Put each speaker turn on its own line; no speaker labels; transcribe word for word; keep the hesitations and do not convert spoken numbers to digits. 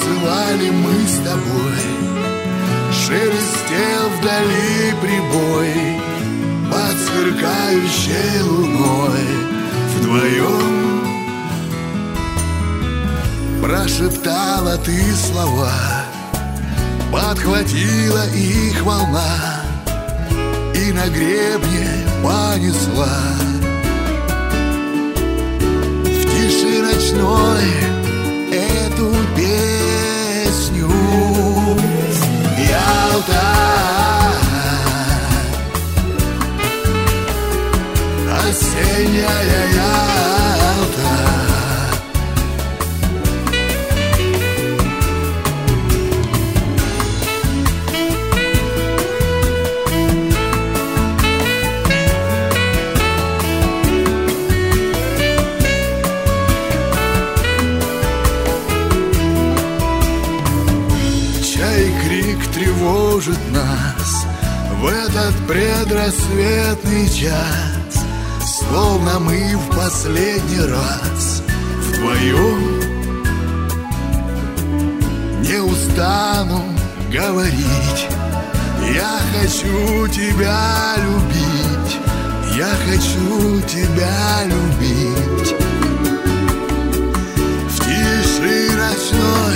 танцевали мы с тобой, шелестел вдали прибой под сверкающей луной. Вдвоем прошептала ты слова, подхватила их волна и на гребне понесла. В тиши ночной эту песню. Ялта, осенняя Ялта. Тревожит нас в этот предрассветный час, словно мы в последний раз вдвоем. Не устану говорить, я хочу тебя любить, я хочу тебя любить. В тиши ночной